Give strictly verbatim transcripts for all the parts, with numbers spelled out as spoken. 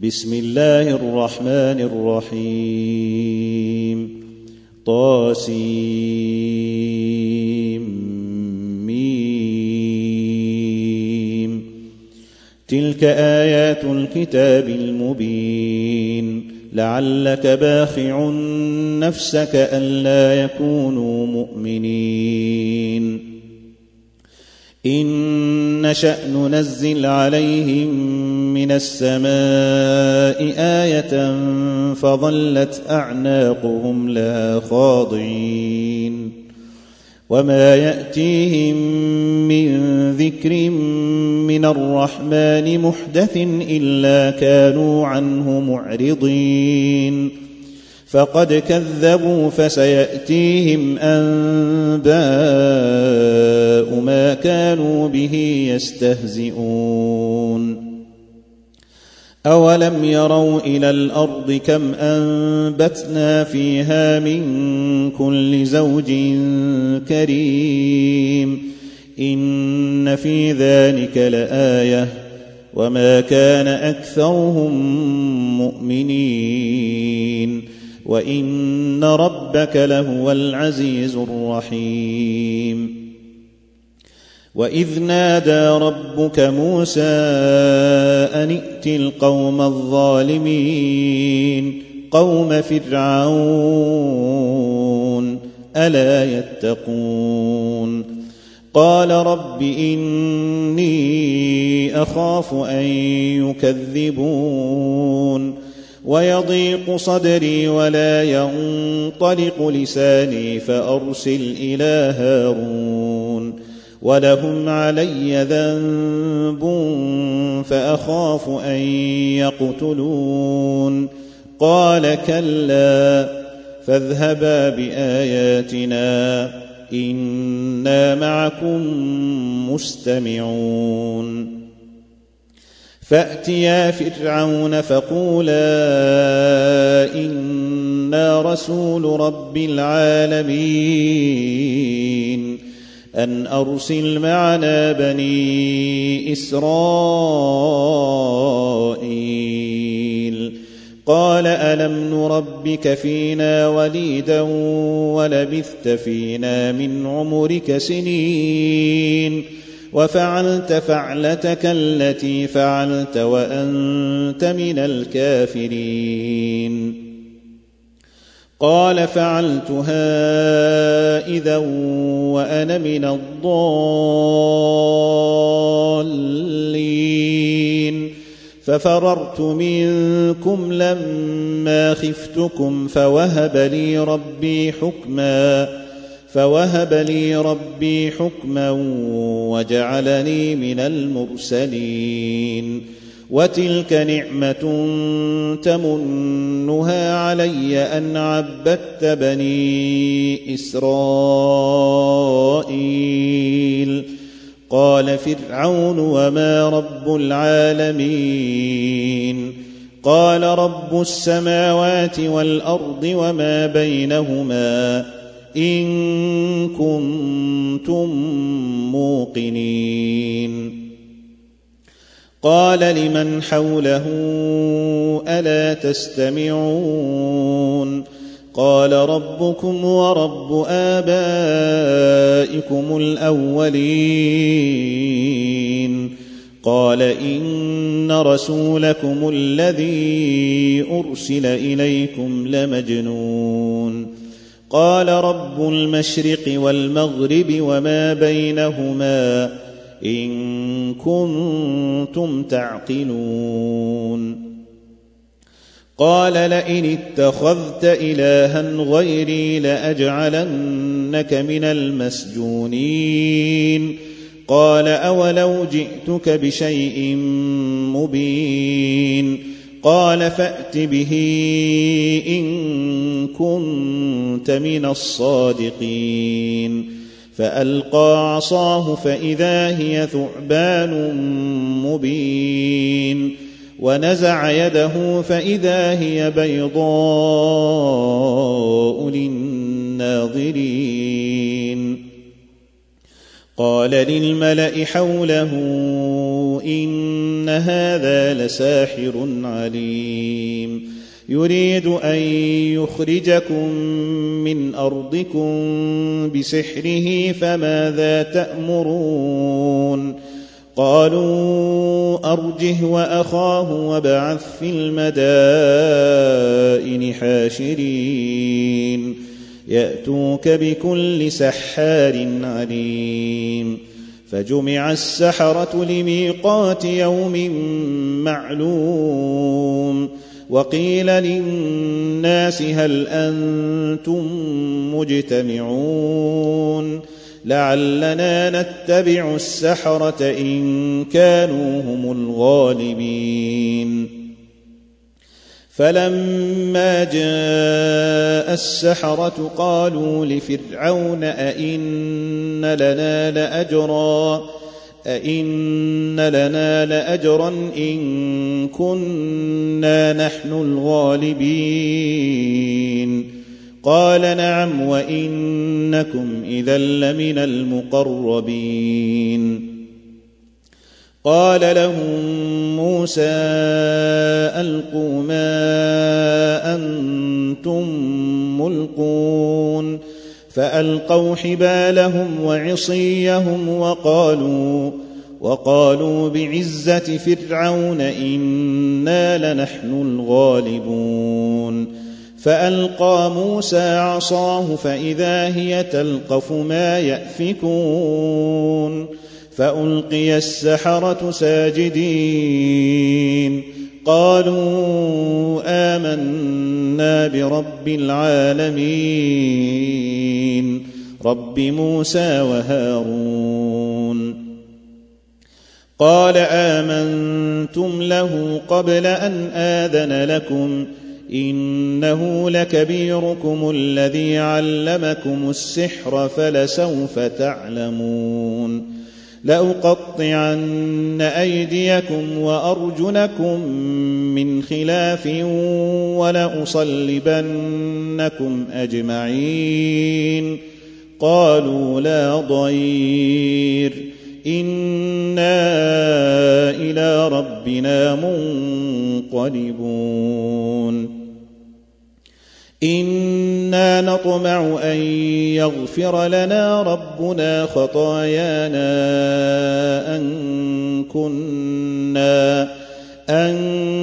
بسم الله الرحمن الرحيم طاسيم تلك آيات الكتاب المبين لعلك باخع نفسك ألا يكونوا مؤمنين إن نشأ ننزل عليهم من السماء آية فظلت أعناقهم لها خاضعين وما يأتيهم من ذكر من الرحمن محدث إلا كانوا عنه معرضين فقد كذبوا فسيأتيهم أنباء ما كانوا به يستهزئون أولم يروا إلى الأرض كم أنبتنا فيها من كل زوج كريم إن في ذلك لآية وما كان أكثرهم مؤمنين وإن ربك لهو العزيز الرحيم وإذ نادى ربك موسى أن ائت القوم الظالمين قوم فرعون ألا يتقون قال رب إني أخاف أن يكذبون ويضيق صدري ولا ينطلق لساني فأرسل إلى هارون ولهم علي ذنب فأخاف أن يقتلون قال كلا فاذهبا بآياتنا إنا معكم مستمعون فأتيا فرعون فقولا إنا رسول رب العالمين أن أرسل معنا بني إسرائيل قال ألم نربك فينا وليدا ولبثت فينا من عمرك سنين وفعلت فعلتك التي فعلت وأنت من الكافرين قال فعلتها إذا وأنا من الضالين ففررت منكم لما خفتكم فوهب لي ربي حكما فوهب لي ربي حكما وجعلني من المرسلين وتلك نعمة تمنها علي أن عبدت بني إسرائيل قال فرعون وما رب العالمين قال رب السماوات والأرض وما بينهما إن كنتم موقنين قال لمن حوله ألا تستمعون قال ربكم ورب آبائكم الأولين قال إن رسولكم الذي أرسل إليكم لمجنون قال رب المشرق والمغرب وما بينهما إن كنتم تعقلون قال لئن اتخذت إلها غيري لأجعلنك من المسجونين قال أولو جئتك بشيء مبين قال فأت به إن كنت من الصادقين فألقى عصاه فإذا هي ثعبان مبين ونزع يده فإذا هي بيضاء للناظرين قال للملأ حوله إن هذا لساحر عليم يريد أن يخرجكم من أرضكم بسحره فماذا تأمرون قالوا أرجه وأخاه وابعث في المدائن حاشرين يأتوك بكل سحار عليم فجمع السحرة لميقات يوم معلوم وقيل للناس هل أنتم مجتمعون لعلنا نتبع السحرة إن كانوا هم الغالبين فلما جاء السحرة قالوا لفرعون أئن لنا لأجرا أئن لنا لأجرا إن كنا نحن الغالبين قال نعم وإنكم إذا لمن المقربين قال لهم موسى ألقوا ما أنتم ملقون فألقوا حبالهم وعصيهم وقالوا وقالوا بعزة فرعون إنا لنحن الغالبون فألقى موسى عصاه فإذا هي تلقف ما يأفكون فألقي السحرة ساجدين قالوا آمنا برب العالمين رب موسى وهارون قال آمنتم له قبل أن آذن لكم إنه لكبيركم الذي علمكم السحر فلسوف تعلمون لأقطعن أيديكم وأرجلكم من خلاف ولأصلبنكم أجمعين قالوا لا ضير إنا إلى ربنا منقلبون إنا نطمع أن يغفر لنا ربنا خطايانا أن كنا أن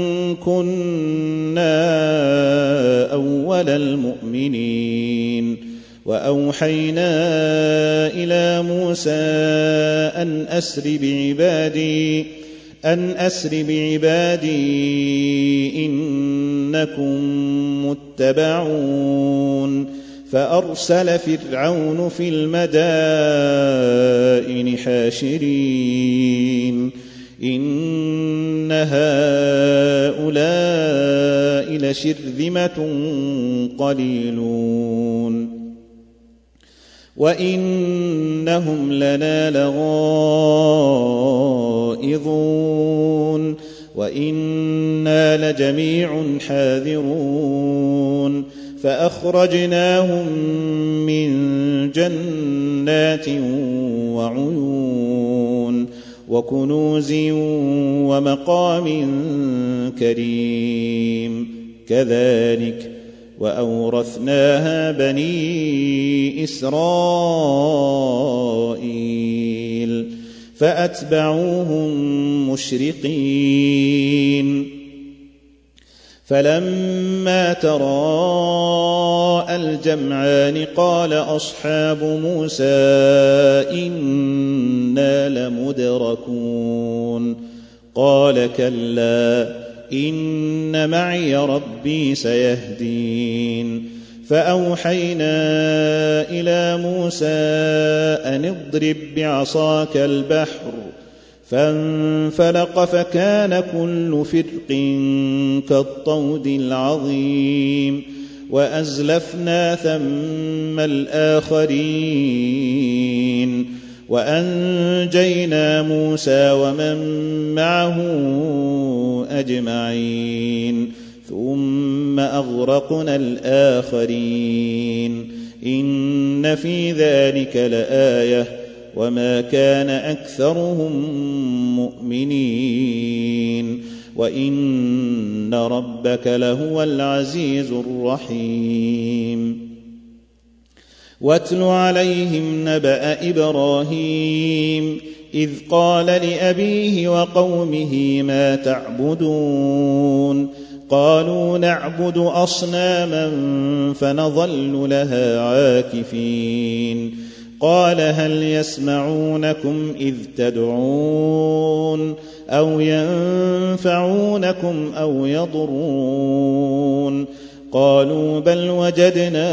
كنا أول المؤمنين وأوحينا إلى موسى أن أسر بعبادي أن أسر بعبادي إنكم متبعون فأرسل فرعون في المدائن حاشرين إن هؤلاء لشرذمة قليلون وإنهم لنا لغائظون وإنا لجميع حاذرون فأخرجناهم من جنات وعيون وكنوز ومقام كريم كذلك وأورثناها بني إسرائيل فأتبعوهم مشرقين فلما تراءى الجمعان قال أصحاب موسى إنا لمدركون قال كلا إن معي ربي سيهدين فأوحينا إلى موسى أن اضرب بعصاك البحر فانفلق فكان كل فرق كالطود العظيم وأزلفنا ثم الآخرين وأنجينا موسى ومن معه أجمعين ثم أغرقنا الآخرين إن في ذلك لآية وما كان أكثرهم مؤمنين وإن ربك لهو العزيز الرحيم واتل عليهم نبأ إبراهيم إذ قال لأبيه وقومه ما تعبدون قالوا نعبد أصناما فنظل لها عاكفين قال هل يسمعونكم إذ تدعون أو ينفعونكم أو يضرون قالوا بل وجدنا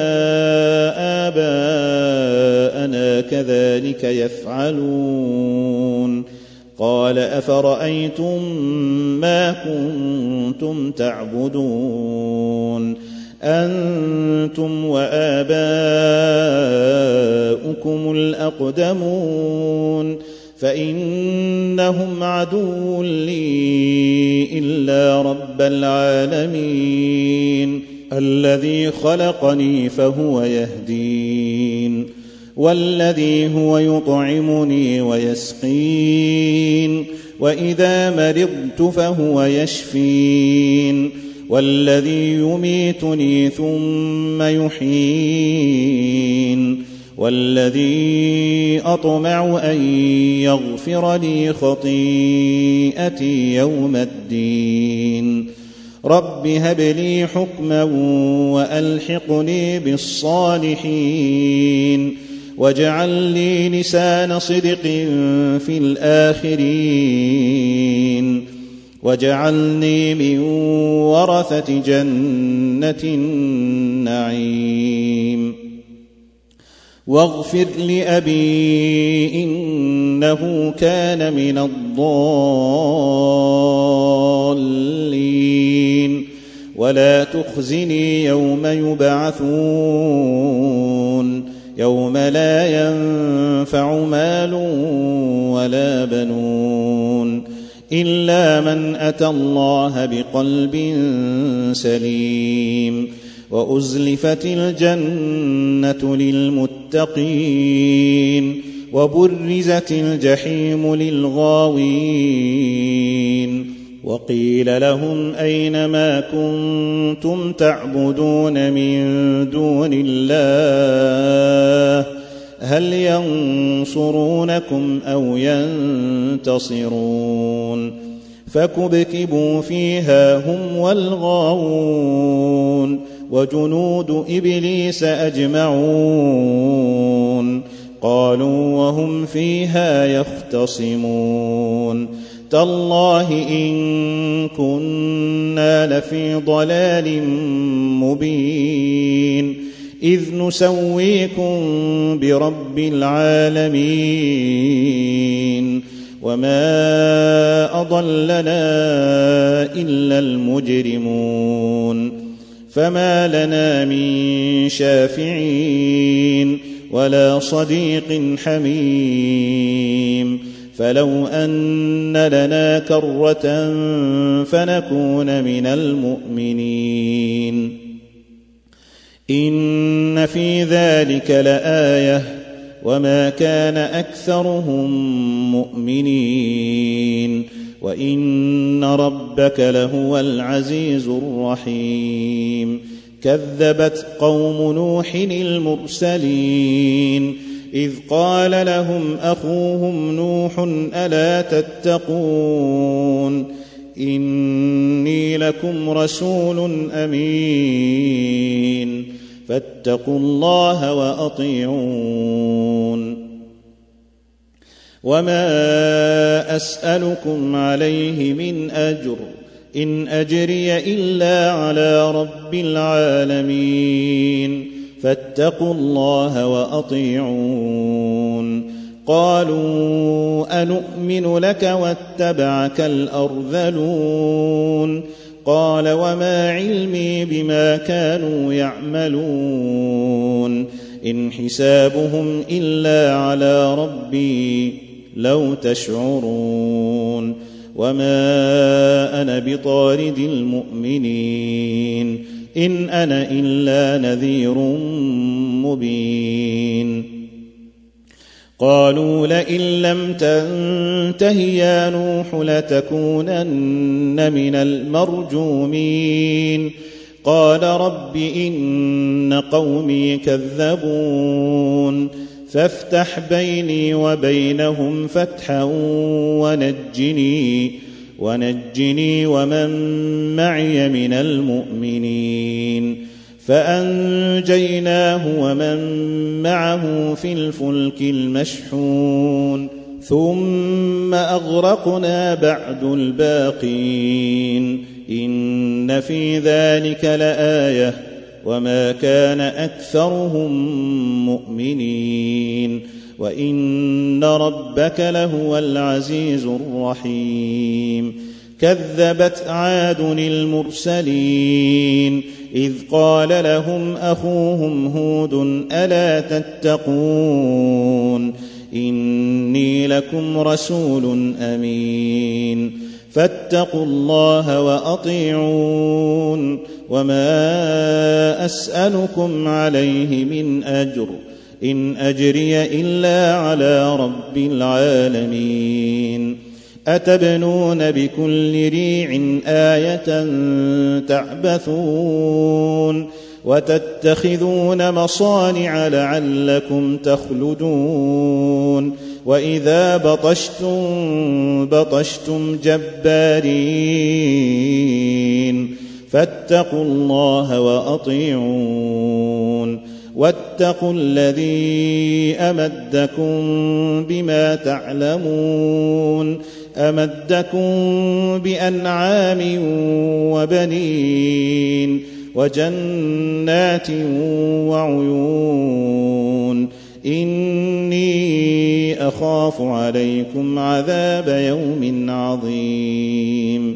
آباءنا كذلك يفعلون قال أفرأيتم ما كنتم تعبدون أنتم وآباؤكم الأقدمون فإنهم عدو لي إلا رب العالمين الذي خلقني فهو يهدين والذي هو يطعمني ويسقين وإذا مرضت فهو يشفين والذي يميتني ثم يحيين والذي أطمع أن يغفر لي خطيئتي يوم الدين رب هب لي حكما وألحقني بالصالحين واجعل لي لسان صدق في الآخرين واجعلني من ورثة جنة النعيم واغفر لأبي إنه كان من الضالين ولا تخزني يوم يبعثون يوم لا ينفع مال ولا بنون إلا من أتى الله بقلب سليم وأزلفت الجنة للمتقين وبرزت الجحيم للغاوين وقيل لهم أين ما كنتم تعبدون من دون الله هل ينصرونكم أو ينتصرون فكبكبوا فيها هم والغاوون وجنود إبليس أجمعون قالوا وهم فيها يختصمون تالله إن كنا لفي ضلال مبين إذ نسويكم برب العالمين وما أضلنا إلا المجرمون فما لنا من شافعين ولا صديق حميم فلو أن لنا كرة فنكون من المؤمنين إن في ذلك لآية وما كان أكثرهم مؤمنين وإن ربك لهو العزيز الرحيم كذبت قوم نوح المرسلين إذ قال لهم أخوهم نوح ألا تتقون إني لكم رسول أمين فاتقوا الله وأطيعون وما أسألكم عليه من أجر إن أجري إلا على رب العالمين فاتقوا الله وأطيعون قالوا أنؤمن لك واتبعك الأرذلون قال وما علمي بما كانوا يعملون إن حسابهم إلا على ربي لو تشعرون وما أنا بطارد المؤمنين إن أنا إلا نذير مبين قالوا لئن لم تنته يا نوح لتكونن من المرجومين قال رب إن قومي كذبون فافتح بيني وبينهم فتحا ونجني ونجني ومن معي من المؤمنين فأنجيناه ومن معه في الفلك المشحون ثم أغرقنا بعد الباقين إن في ذلك لآية وما كان أكثرهم مؤمنين وإن ربك لهو العزيز الرحيم كذبت عاد المرسلين إذ قال لهم أخوهم هود ألا تتقون إني لكم رسول أمين فاتقوا الله وأطيعون وما أسألكم عليه من أجر إن أجري إلا على رب العالمين أتبنون بكل ريع آية تعبثون وتتخذون مصانع لعلكم تخلدون وإذا بطشتم بطشتم جبارين فاتقوا الله وأطيعون واتقوا الذي أمدكم بما تعلمون أمدكم بأنعام وبنين وجنات وعيون إني أخاف عليكم عذاب يوم عظيم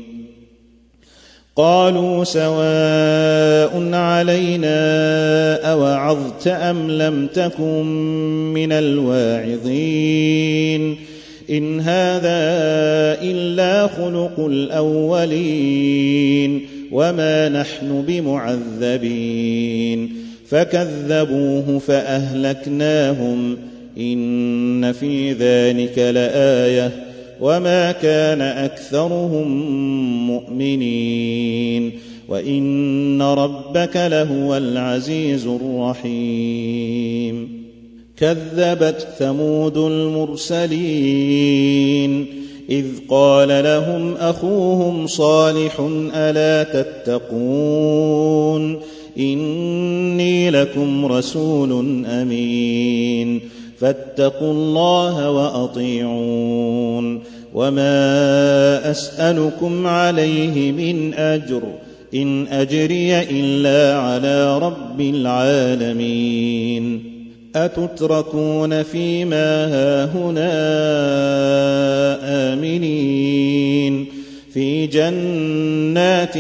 قالوا سواء علينا أوعظت أم لم تكن من الواعظين إن هذا إلا خلق الأولين وما نحن بمعذبين فكذبوه فأهلكناهم إن في ذلك لآية وما كان أكثرهم مؤمنين وإن ربك لهو العزيز الرحيم كذبت ثمود المرسلين إذ قال لهم أخوهم صالح ألا تتقون إني لكم رسول أمين فاتقوا الله وأطيعون وما أسألكم عليه من أجر إن أجري إلا على رب العالمين أتتركون فيما هاهنا آمنين في جنات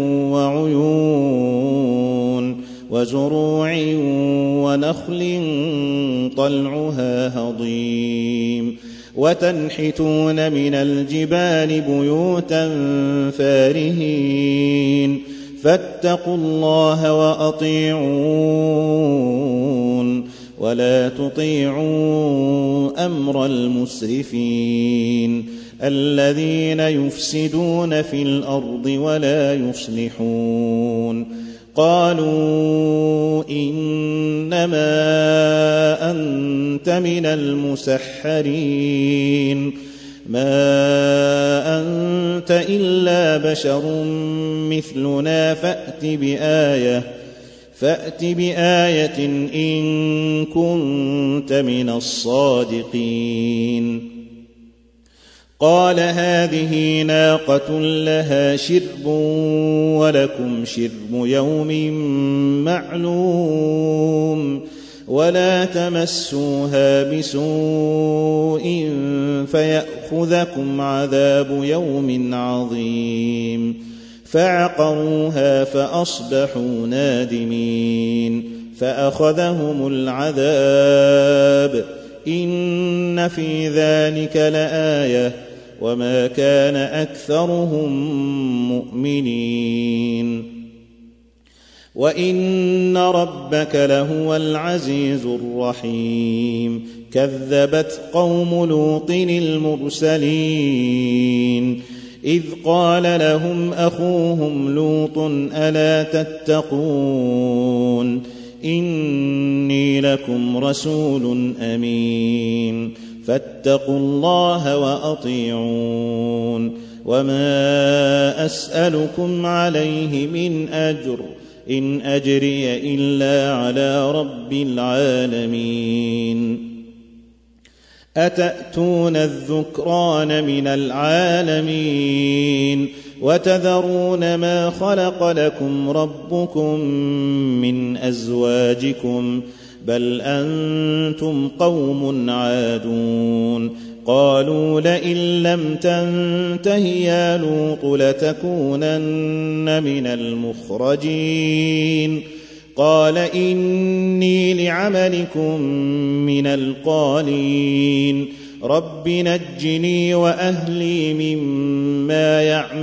وعيون وزروع ونخل طلعها هضيم وتنحتون من الجبال بيوتا فارهين فاتقوا الله وأطيعون ولا تطيعوا أمر المسرفين الذين يفسدون في الأرض ولا يصلحون قالوا إنما أنت من المسحرين ما أنت إلا بشر مثلنا فأت بآية فأت بآية إن كنت من الصادقين قال هذه ناقة لها شرب ولكم شرب يوم معلوم ولا تمسوها بسوء فيأخذكم عذاب يوم عظيم فعقروها فأصبحوا نادمين فأخذهم العذاب إن في ذلك لآية وما كان أكثرهم مؤمنين وإن ربك لهو العزيز الرحيم كذبت قوم لوط المرسلين إذ قال لهم أخوهم لوط ألا تتقون إني لكم رسول أمين فاتقوا الله وأطيعون وما أسألكم عليه من أجر إن أجري إلا على رب العالمين أتأتون الذكران من العالمين وتذرون ما خلق لكم ربكم من أزواجكم بل أنتم قوم عادون قالوا لئن لم تنته يا لوط لتكونن من المخرجين قال إني لعملكم من القالين رب نجني وأهلي مما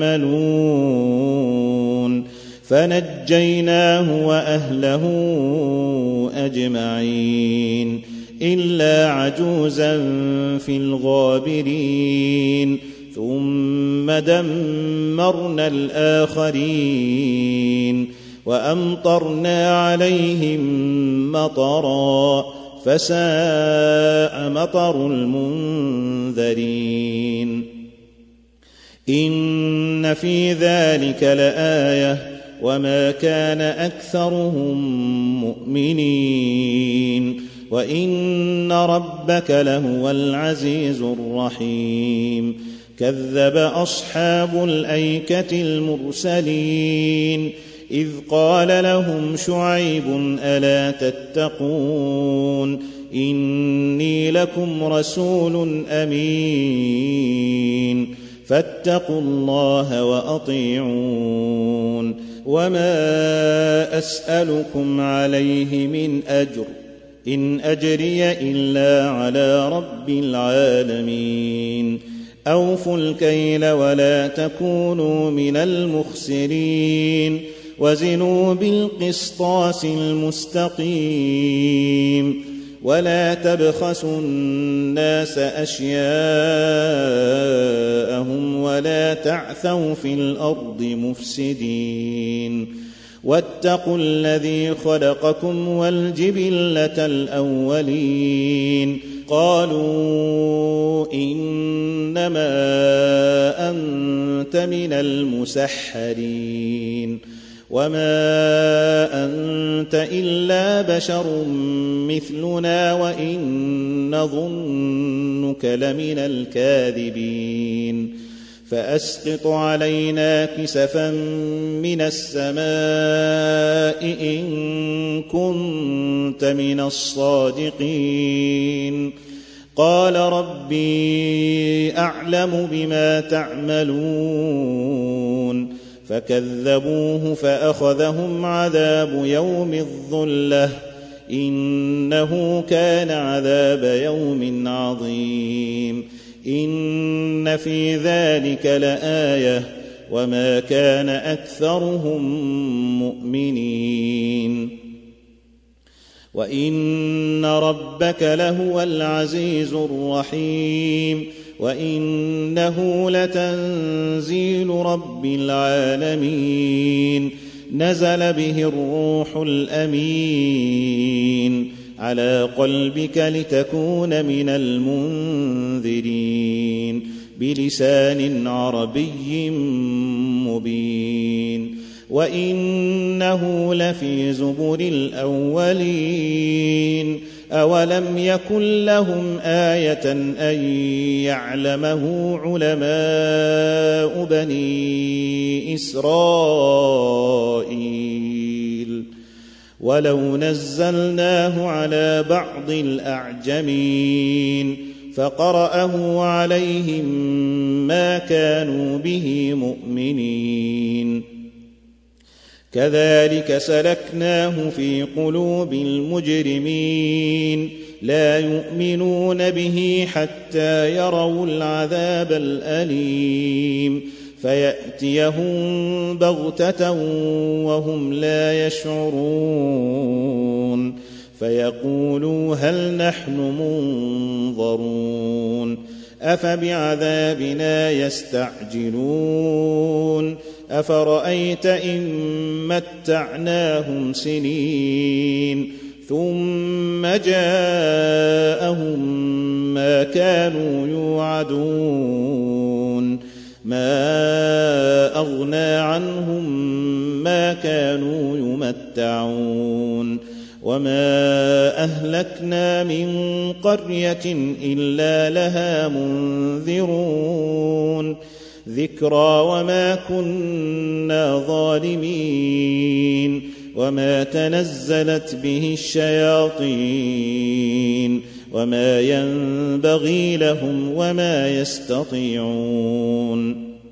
يعملون فنجيناه وأهله أجمعين إلا عجوزا في الغابرين ثم دمرنا الآخرين وأمطرنا عليهم مطرا فساء مطر المنذرين إن في ذلك لآية وما كان أكثرهم مؤمنين وإن ربك لهو العزيز الرحيم كذب أصحاب الأيكة المرسلين إذ قال لهم شعيب ألا تتقون إني لكم رسول أمين فاتقوا الله وأطيعون وما أسألكم عليه من أجر إن أجري إلا على رب العالمين أوفوا الكيل ولا تكونوا من المخسرين وزنوا بالقسطاس المستقيم ولا تبخسوا الناس أشياءهم ولا تعثوا في الأرض مفسدين واتقوا الذي خلقكم والجبلة الأولين قالوا إنما أنت من المسحرين وما أنت إلا بشر مثلنا وإن نظنك لمن الكاذبين فأسقط علينا كسفا من السماء إن كنت من الصادقين قال ربي أعلم بما تعملون فكذبوه فأخذهم عذاب يوم الظلة إنه كان عذاب يوم عظيم إن في ذلك لآية وما كان أكثرهم مؤمنين وإن ربك لهو العزيز الرحيم وإنه لتنزيل رب العالمين نزل به الروح الأمين على قلبك لتكون من المنذرين بلسان عربي مبين وإنه لفي زبر الأولين أولم يكن لهم آية أن يعلمه علماء بني إسرائيل ولو نزلناه على بعض الأعجمين فقرأه عليهم ما كانوا به مؤمنين كذلك سلكناه في قلوب المجرمين لا يؤمنون به حتى يروا العذاب الأليم فيأتيهم بغتة وهم لا يشعرون فيقولوا هل نحن منظرون أفبعذابنا يستعجلون أفرأيت إن متعناهم سنين ثم جاءهم ما كانوا يوعدون ما أغنى عنهم ما كانوا يمتعون وما أهلكنا من قرية إلا لها منذرون ذكرى وما كنا ظالمين وما تنزلت به الشياطين وما ينبغي لهم وما يستطيعون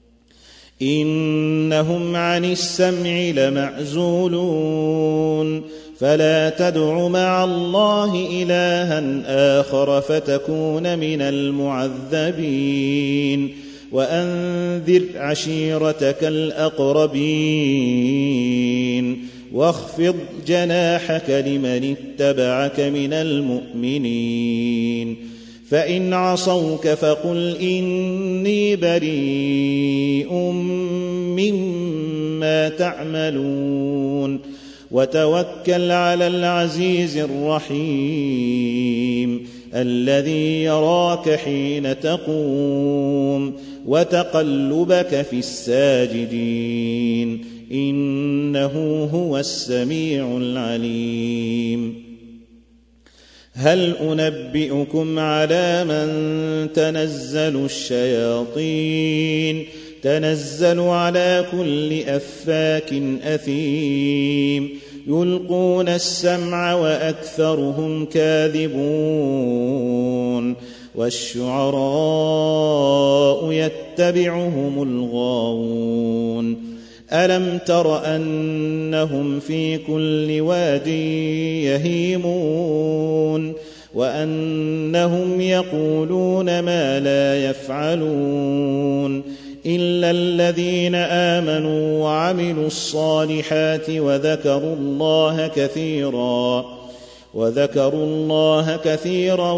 إنهم عن السمع لمعزولون فلا تدع مع الله إلها آخر فتكون من المعذبين وأنذر عشيرتك الأقربين واخفض جناحك لمن اتبعك من المؤمنين فإن عصوك فقل إني بريء مما تعملون وتوكل على العزيز الرحيم الذي يراك حين تقوم وتقلبك في الساجدين إنه هو السميع العليم هل أنبئكم على من تنزل الشياطين تنزل على كل أفاك أثيم يلقون السمع وأكثرهم كاذبون والشعراء يتبعهم الغاوون ألم تر أنهم في كل واد يهيمون وأنهم يقولون ما لا يفعلون إلا الذين آمنوا وعملوا الصالحات وذكروا الله كثيرا وذكروا الله كثيرا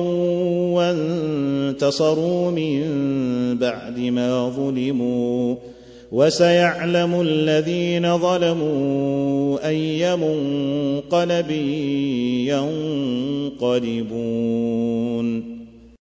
وانتصروا من بعد ما ظلموا وسيعلم الذين ظلموا أي منقلب ينقلبون